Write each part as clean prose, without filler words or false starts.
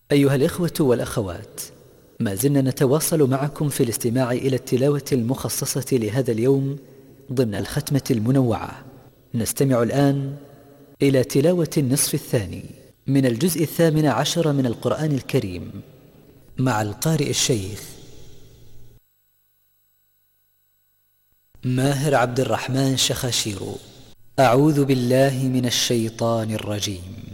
أيها الإخوة والأخوات، ما زلنا نتواصل معكم في الاستماع إلى التلاوة المخصصة لهذا اليوم ضمن الختمة المنوعة. نستمع الآن إلى تلاوة النصف الثاني من الجزء 18 من القرآن الكريم مع القارئ الشيخ ماهر عبد الرحمن شخاشير. أعوذ بالله من الشيطان الرجيم.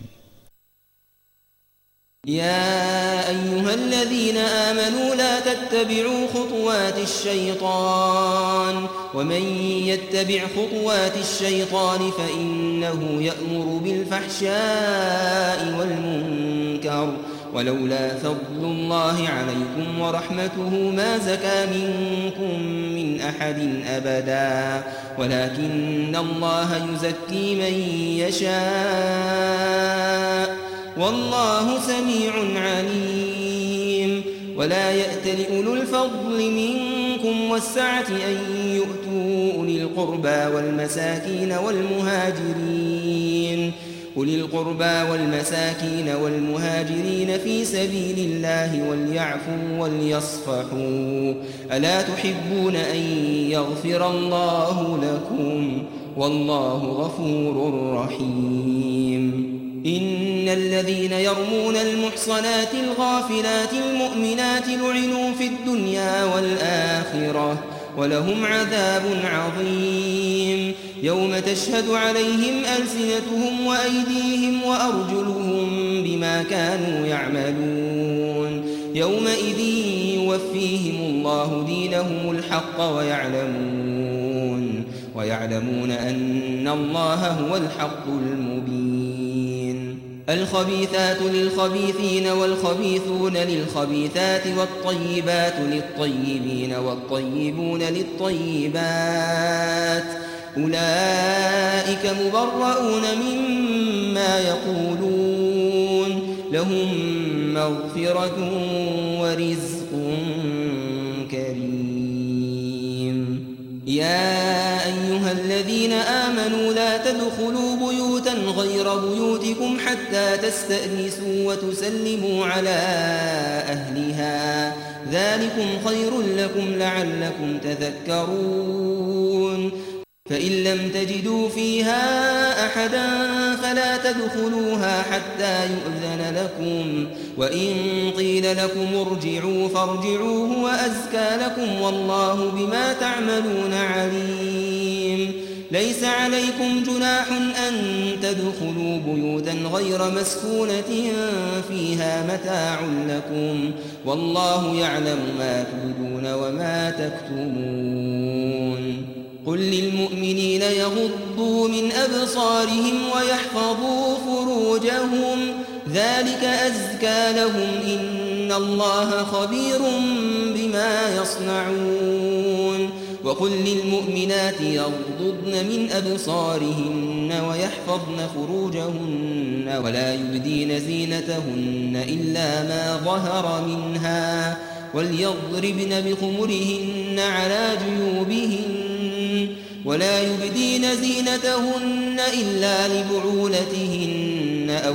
يا أيها الذين آمنوا لا تتبعوا خطوات الشيطان ومن يتبع خطوات الشيطان فإنه يأمر بالفحشاء والمنكر ولولا فضل الله عليكم ورحمته ما زكى منكم من أحد أبدا ولكن الله يزكي من يشاء والله سميع عليم. ولا يأتل أولو الفضل منكم والسعة أن يؤتوا أولي القربى والمساكين والمهاجرين في سبيل الله وليعفوا وليصفحوا ألا تحبون أن يغفر الله لكم والله غفور رحيم. إن الذين يرمون المحصنات الغافلات المؤمنات لعنوا في الدنيا والآخرة ولهم عذاب عظيم يوم تشهد عليهم ألسنتهم وأيديهم وأرجلهم بما كانوا يعملون يومئذ يوفيهم الله دينهم الحق ويعلمون أن الله هو الحق المبين. الخبيثات للخبيثين والخبيثون للخبيثات والطيبات للطيبين والطيبون للطيبات أولئك مبرؤون مما يقولون لهم مغفرة ورزق كريم. يا أيها الذين آمنوا لا تدخلوا بيوتا غير بيوتكم حتى تستأنسوا وتسلموا على أهلها ذلكم خير لكم لعلكم تذكرون. فإن لم تجدوا فيها أحدا فلا تدخلوها حتى يؤذن لكم وإن قيل لكم ارجعوا فارجعوا هو أزكى لكم والله بما تعملون عليم. ليس عليكم جناح أن تدخلوا بيوتا غير مسكونة فيها متاع لكم والله يعلم ما تبدون وما تكتمون. قل للمؤمنين يغضوا من أبصارهم ويحفظوا فروجهم ذلك أزكى لهم إن الله خبير بما يصنعون. وقل للمؤمنات يغضضن من أبصارهن ويحفظن فروجهن ولا يبدين زينتهن إلا ما ظهر منها وليضربن بخمرهن على جيوبهن ولا يبدين زينتهن إلا لبعولتهن أو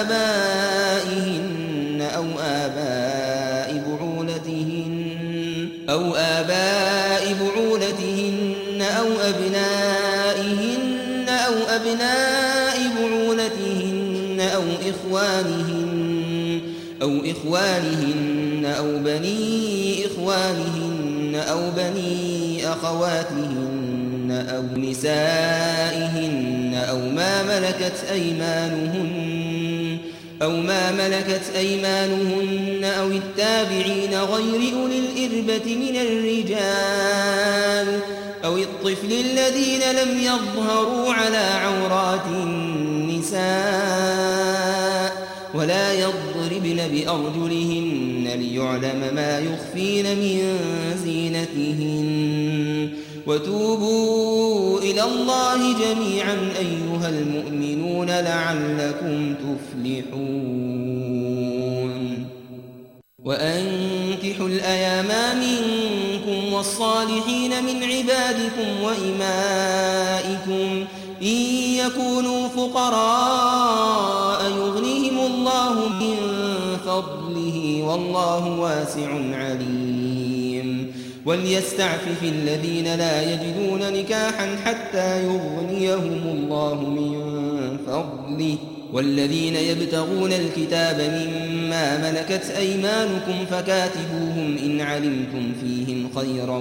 آبائهن أو آباء بعولتهن أو أبنائهن أو إخوانهن أو بني إخوانهن أو بني أخواتهن أو نسائهن أو ما ملكت أيمانهن أو التابعين غير أولي الإربة من الرجال أو الطفل الذين لم يظهروا على عورات النساء ولا يضربن بأرجلهن ليعلم ما يخفين من زينتهن. وتوبوا إلى الله جميعا أيها المؤمنون لعلكم تفلحون. وأنكحوا الأيام منكم والصالحين من عبادكم وإمائكم إن يكونوا فقراء يغنيهم الله من فضله والله واسع عليم وليستعفف الذين لا يجدون نكاحا حتى يغنيهم الله من فضله والذين يبتغون الكتاب مما ملكت أيمانكم فكاتبوهم إن علمتم فيهم خيرا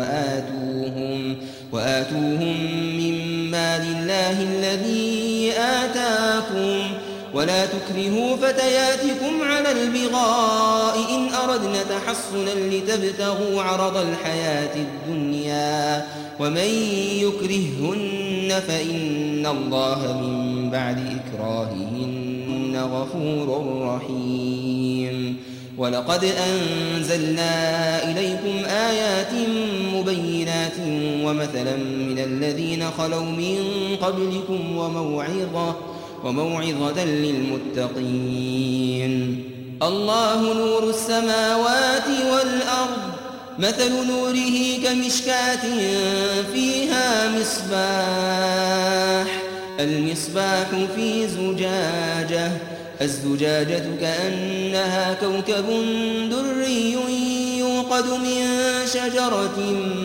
وآتوهم مما لله الذي آتاكم ولا تكرهوا فتياتكم على البغاء إن أردنا تحصنا لتبتغوا عرض الحياة الدنيا ومن يكرههن فإن الله من بعد إكراههن غفور رحيم ولقد أنزلنا إليكم آيات مبينات ومثلا من الذين خلوا من قبلكم وموعظة للمتقين الله نور السماوات والأرض مثل نوره كمشكاة فيها المصباح في زجاجة الزجاجة كأنها كوكب دري يوقد من شجرة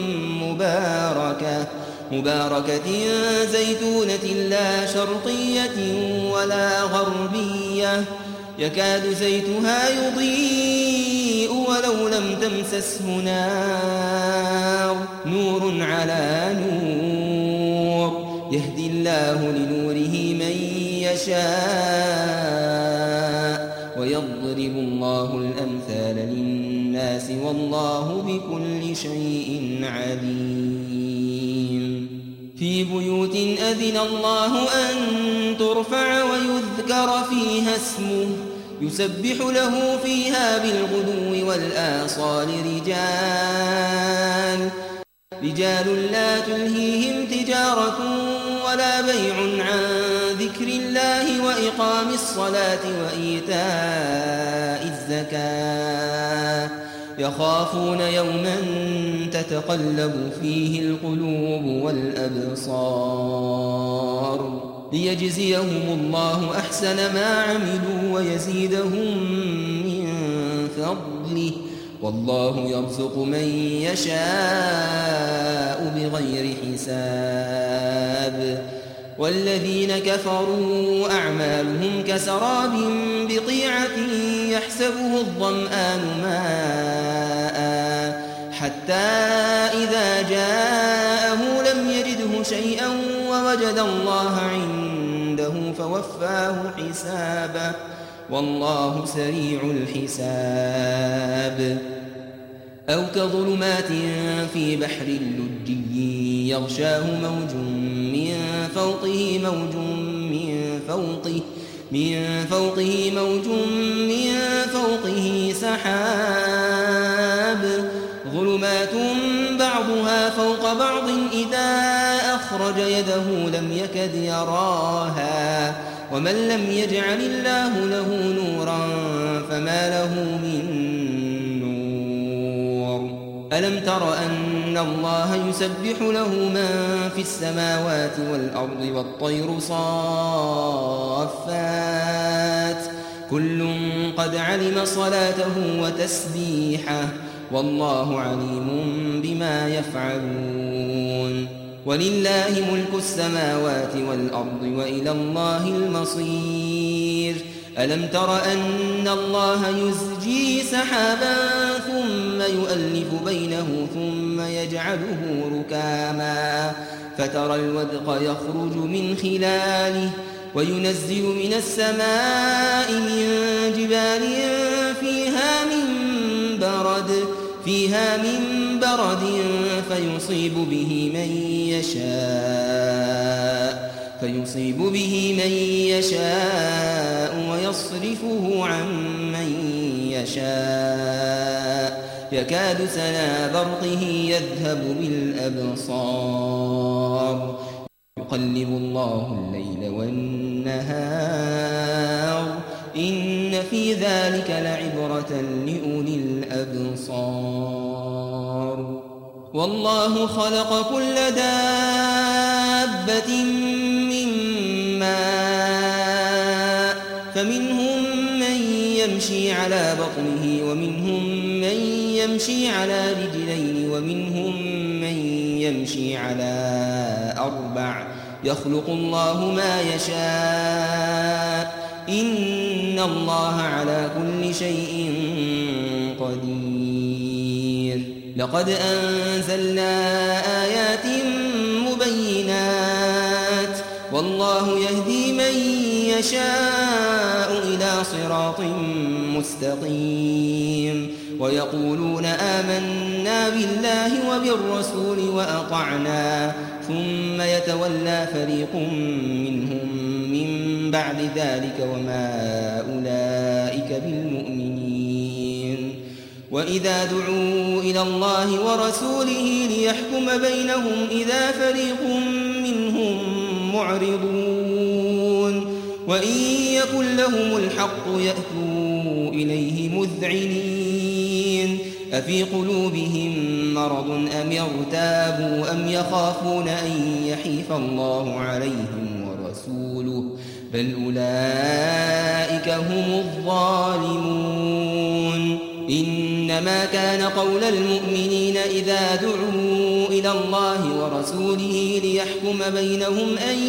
مباركة زيتونة لا شرقية ولا غربية يكاد زيتها يضيء ولو لم تمسسه نور على نور يهدي الله لنوره من يشاء ويضرب الله الأمثال للناس والله بكل شيء عليم في بيوت أذن الله أن ترفع ويذكر فيها اسمه يسبح له فيها بالغدو والآصال رجال لا تلهيهم تجارة ولا بيع عن ذكر الله وإقام الصلاة وإيتاء الزكاة يخافون يوما تتقلب فيه القلوب والأبصار ليجزيهم الله أحسن ما عملوا ويزيدهم من فضله والله يرزق من يشاء بغير حساب والذين كفروا أعمالهم كسراب بقيعة يحسبه الظمآن ماء حتى إذا جاءه لم يجده شيئا ووجد الله عنده فوفاه حسابه والله سريع الحساب أو كظلمات في بحر لجي يغشاه موج من فوقه سحاب ظلمات بعضها فوق بعض إذا أخرج يده لم يكد يراها ومن لم يجعل الله له نورا فما له من نور ألم تر أن الله يسبح له من في السماوات والأرض والطير صافات كل قد علم صلاته وتسبيحه والله عليم بما يفعلون ولله ملك السماوات والأرض وإلى الله المصير ألم تر أن الله يزجي سحابا ثم يؤلف بينه ثم يجعله ركاما فترى الودق يخرج من خلاله وينزل من السماء من جبال فيها من برد فيصيب به من يشاء ويصرفه عن من يشاء يكاد سنا برقه يذهب بالأبصار يقلب الله الليل والنهار إن في ذلك لعبرة لأولي الأبصار والله خلق كل دابة من ماء فمنهم من يمشي على بطنه ومنهم من يمشي على رجلين ومنهم من يمشي على 4 يخلق الله ما يشاء إن الله على كل شيء قدير. لقد أنزلنا آيات مبينات والله يهدي من يشاء إلى صراط مستقيم. ويقولون آمنا بالله وبالرسول وأطعنا ثم يتولى فريق منهم من بعد ذلك وما أولئك بالمؤمنين. وإذا دعوا إلى الله ورسوله ليحكم بينهم إذا فريق منهم معرضون وإن يكن لهم الحق يأتوا إليه مذعنين أفي قلوبهم مرض أم يرتابوا أم يخافون أن يحيف الله عليهم ورسوله بل أولئك هم الظالمون. إنما كان قول المؤمنين إذا دعوا إلى الله ورسوله ليحكم بينهم أن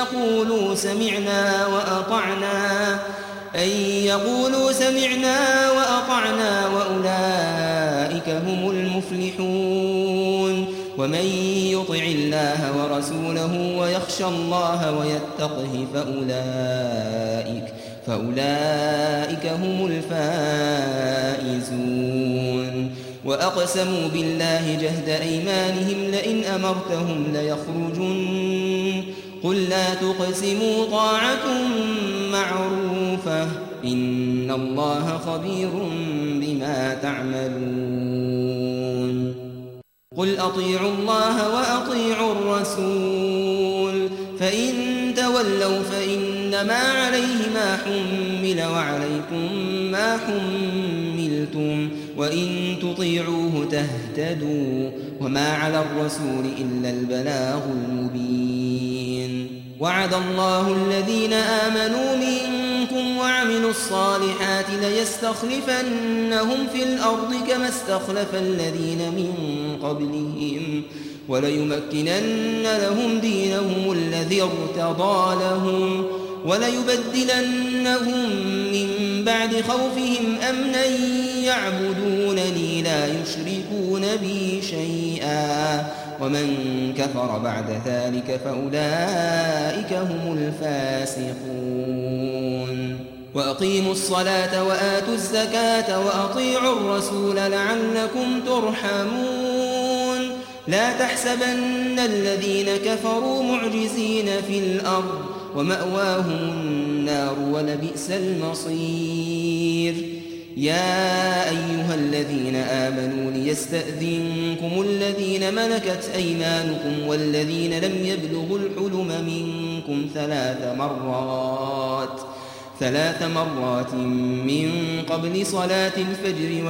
يقولوا سمعنا وأطعنا وأولئك هم المفلحون. ومن يطع الله ورسوله ويخشى الله ويتقه فأولئك هم الفائزون. وأقسموا بالله جهد أيمانهم لئن أمرتهم ليخرجن قل لا تقسموا طاعة معروفة إن الله خبير بما تعملون. قل أطيعوا الله وأطيعوا الرسول فإن تولوا فإنما عليه ما حمل وعليكم ما حملتم وإن تطيعوه تهتدوا وما على الرسول إلا البلاغ المبين. وعد الله الذين آمنوا منكم وعملوا الصالحات ليستخلفنهم في الأرض كما استخلف الذين من قبلهم وليمكنن لهم دينهم الذي ارتضى لهم وليبدلنهم من بعد خوفهم أمنا يعبدونني لا يشركون بي شيئا ومن كفر بعد ذلك فأولئك هم الفاسقون. وأقيموا الصلاة وآتوا الزكاة وأطيعوا الرسول لعلكم ترحمون. لا تحسبن الذين كفروا معجزين في الأرض ومأواهم النار ولبئس المصير. يا أيها الذين آمنوا ليستأذنكم الذين ملكت أيمانكم والذين لم يبلغوا الحلم منكم 3 مرات من قبل صلاة الفجر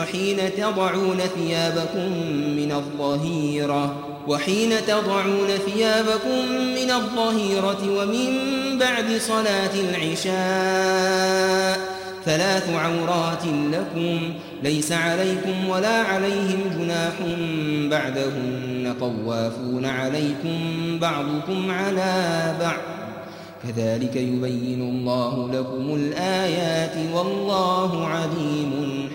وحين تضعون ثيابكم من الظهيرة ومن بعد صلاة العشاء 3 عورات لكم ليس عليكم ولا عليهم جناح بعدهن طوافون عليكم بعضكم على بعض كذلك يبين الله لكم الآيات والله عليم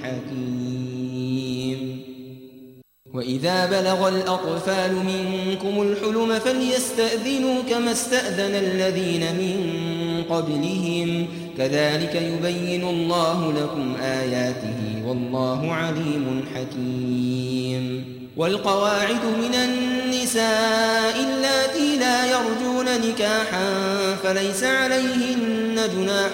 حكيم. وإذا بلغ الأطفال منكم الحلم فليستأذنوا كما استأذن الذين من قبلهم كذلك يبين الله لكم آياته والله عليم حكيم. والقواعد من النساء اللاتي لا يرجون نكاحا فليس عليهن جناح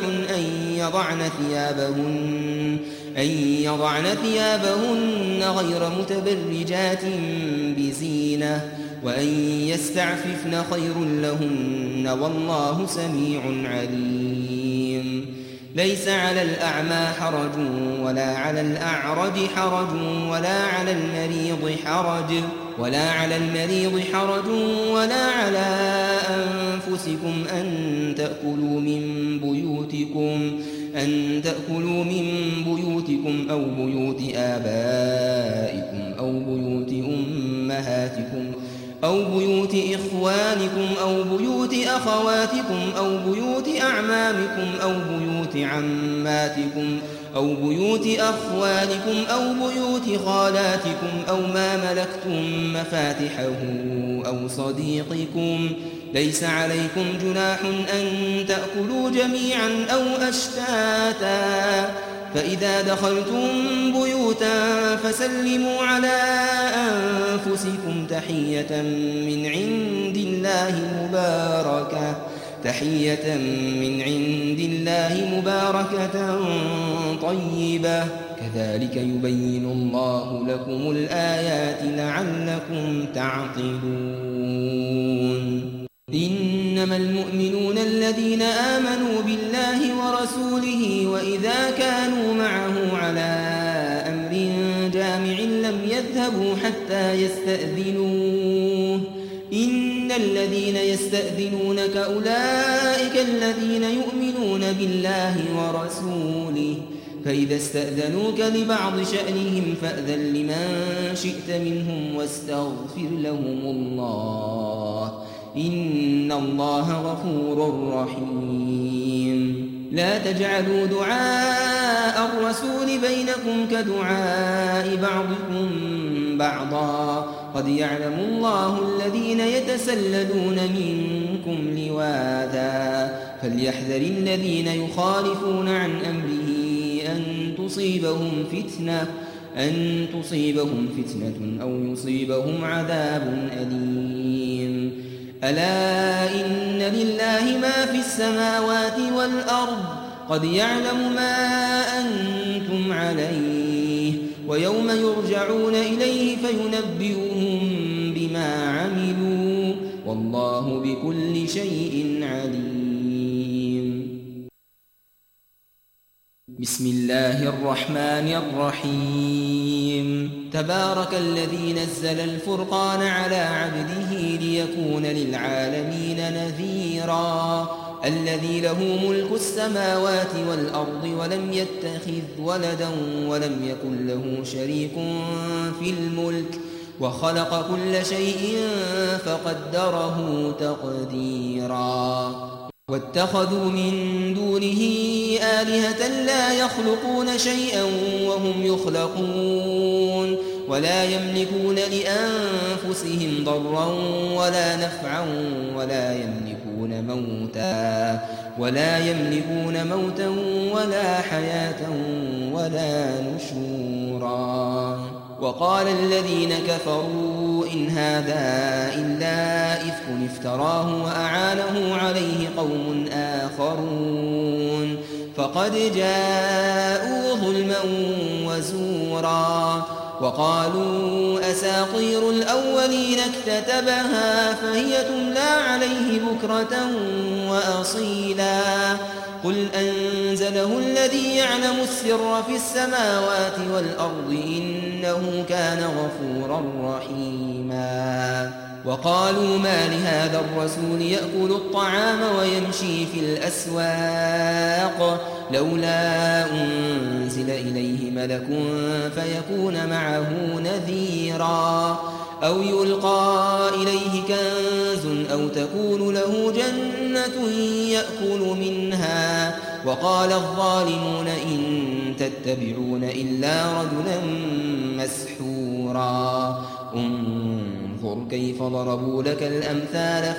أن يضعن ثيابهن غير متبرجات بزينة وأن يستعففن خير لهن والله سميع عليم. ليس على الأعمى حرج ولا على الأعرج حرج ولا على المريض حرج ولا على أنفسكم أن تأكلوا من بيوتكم أن تأكلوا من بيوتكم أو بيوت آبائكم أو بيوت أمهاتكم أو بيوت إخوانكم أو بيوت أخواتكم أو بيوت أعمامكم أو بيوت عماتكم أو بيوت أخوالكم أو بيوت خالاتكم أو ما ملكتم مفاتحه أو صديقكم. ليس عليكم جناح أن تأكلوا جميعا أو أشتاتا. فإذا دخلتم بيوتا فسلموا على أنفسكم تحية من عند الله مباركة طيبة. كذلك يبين الله لكم الآيات لعلكم تعقلون. إنما المؤمنون الذين آمنوا بالله ورسوله وإذا كانوا معه على أمر جامع لم يذهبوا حتى يستأذنوه. إن الذين يستأذنونك أولئك الذين يؤمنون بالله ورسوله. فإذا استأذنوك لبعض شأنهم فأذن لمن شئت منهم واستغفر لهم الله. إن الله غفور رحيم. لا تجعلوا دعاء الرسول بينكم كدعاء بعضكم بعضا. قد يعلم الله الذين يتسللون منكم لواذا. فليحذر الذين يخالفون عن أمره أن تصيبهم فتنة أو يصيبهم عذاب أليم. ألا إن لله ما في السماوات والأرض. قد يعلم ما أنتم عليه ويوم يرجعون إليه فينبئهم بما عملوا والله بكل شيء عليم. بسم الله الرحمن الرحيم. تبارك الذي نزل الفرقان على عبده ليكون للعالمين نذيرا. الذي له ملك السماوات والأرض ولم يتخذ ولدا ولم يكن له شريك في الملك وخلق كل شيء فقدره تقديرا. واتخذوا من دونه آلهة لا يخلقون شيئا وهم يخلقون ولا يملكون لأنفسهم ضرا ولا نفعا ولا يملكون موتا ولا حياة ولا نشورا. وقال الذين كفروا إن هذا إلا إفك افتراه وأعانه عليه قوم آخرون فقد جاءوا ظلما وزورا. وقالوا أساطير الأولين اكتتبها فهي تملى عليه بكرة وأصيلا. قل أنزله الذي يعلم السر في السماوات والأرض إنه كان غفورا رحيما. وقالوا ما لهذا الرسول يأكل الطعام ويمشي في الأسواق لولا أنزل إليه ملك فيكون معه نذيرا. أو يلقى إليه كنز أو تكون له جنة يأكل منها. وقال الظالمون إن تتبعون إلا رجلا مسحورا. انظر كيف ضربوا لك الأمثال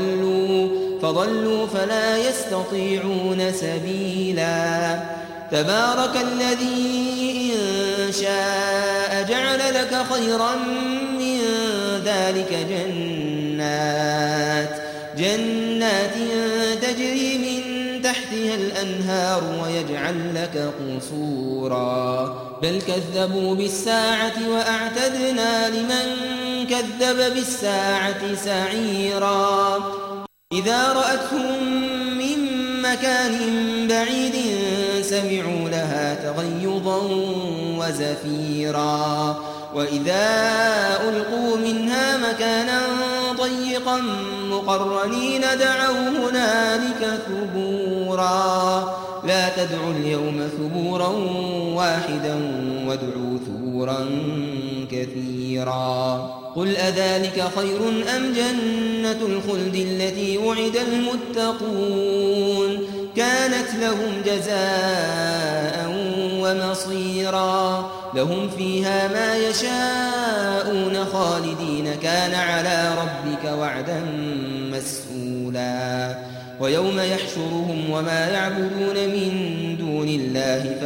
فضلوا فلا يستطيعون سبيلا. تبارك الذي إن شاء جعل لك خيرا من ذلك جنات تجري من تحتها الأنهار ويجعل لك قصورا. بل كذبوا بالساعة وأعتدنا لمن كذب بالساعة سعيرا. إذا رأتهم من مكان بعيد سمعوا لها تغيظا وزفيرا. وإذا ألقوا منها مكانا ضيقا مقرنين دعوا هنالك ثبورا. لا تدعوا اليوم ثبورا واحدا وادعوا ثبورا كثيرا قل أذلك خير أم جنة الخلد التي وعد المتقون كانت لهم جزاء ومصيرا لهم فيها ما يشاءون خالدين كان على ربك وعدا مسئولا ويوم يحشرهم وما يعبدون من دون الله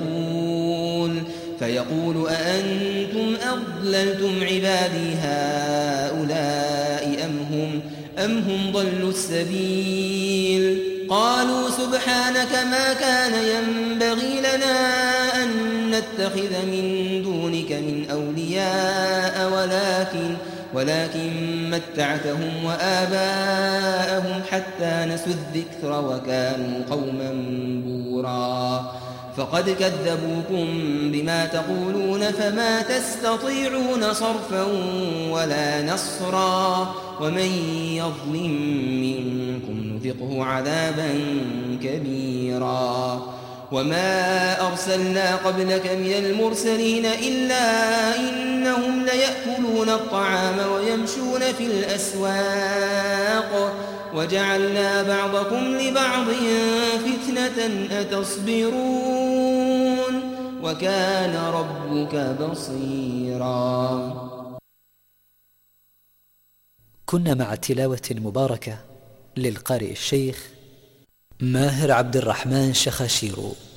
فيقول أأنتم أضللتم عبادي هؤلاء أم هم ضلوا السبيل قالوا سبحانك ما كان ينبغي لنا أن نتخذ من دونك من أولياء ولكن متعتهم وآباءهم حتى نسوا الذكر وكانوا قوما بورا فقد كذبوكم بما تقولون فما تستطيعون صرفا ولا نصرا ومن يظلم منكم نذقه عذابا كبيرا وما أرسلنا قبلك من المرسلين إلا إنهم ليأكلون الطعام ويمشون في الأسواق وجعلنا بعضكم لبعض فتنة أتصبرون وكان ربك بصيرا. كنا مع تلاوة مباركة للقارئ الشيخ ماهر عبد الرحمن شخاشيرو.